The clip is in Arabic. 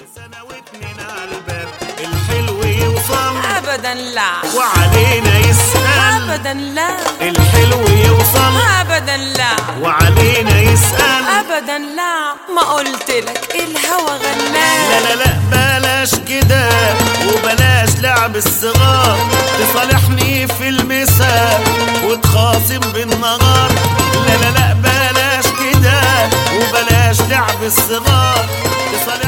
سنة واتنين عالباب الحلو يوصل ابدا لا، وعلينا يسأل ابدا لا، الحلو يوصل ابدا لا، وعلينا يسأل ابدا لا. ما قلتلك الهوى غناه؟ لا لا لا بلاش كده وبلاش لعب الصغار، تصالحني في المساء وتخاصم بالنهار. لا لا لا بلاش كده وبلاش لعب الصغار.